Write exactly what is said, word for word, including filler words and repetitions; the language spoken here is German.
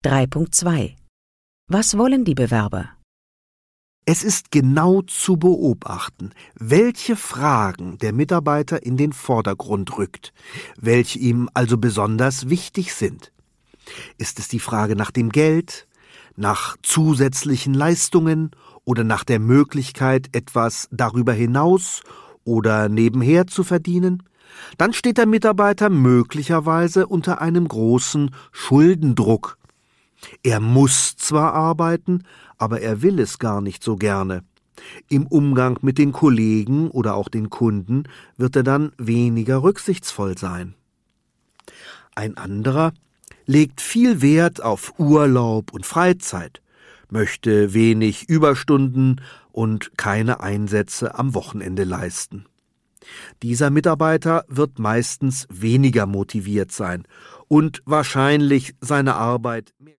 drei Punkt zwei. Was wollen die Bewerber? Es ist genau zu beobachten, welche Fragen der Mitarbeiter in den Vordergrund rückt, welche ihm also besonders wichtig sind. Ist es die Frage nach dem Geld, nach zusätzlichen Leistungen oder nach der Möglichkeit, etwas darüber hinaus oder nebenher zu verdienen? Dann steht der Mitarbeiter möglicherweise unter einem großen Schuldendruck. Er muss zwar arbeiten, aber er will es gar nicht so gerne. Im Umgang mit den Kollegen oder auch den Kunden wird er dann weniger rücksichtsvoll sein. Ein anderer legt viel Wert auf Urlaub und Freizeit, möchte wenig Überstunden und keine Einsätze am Wochenende leisten. Dieser Mitarbeiter wird meistens weniger motiviert sein und wahrscheinlich seine Arbeit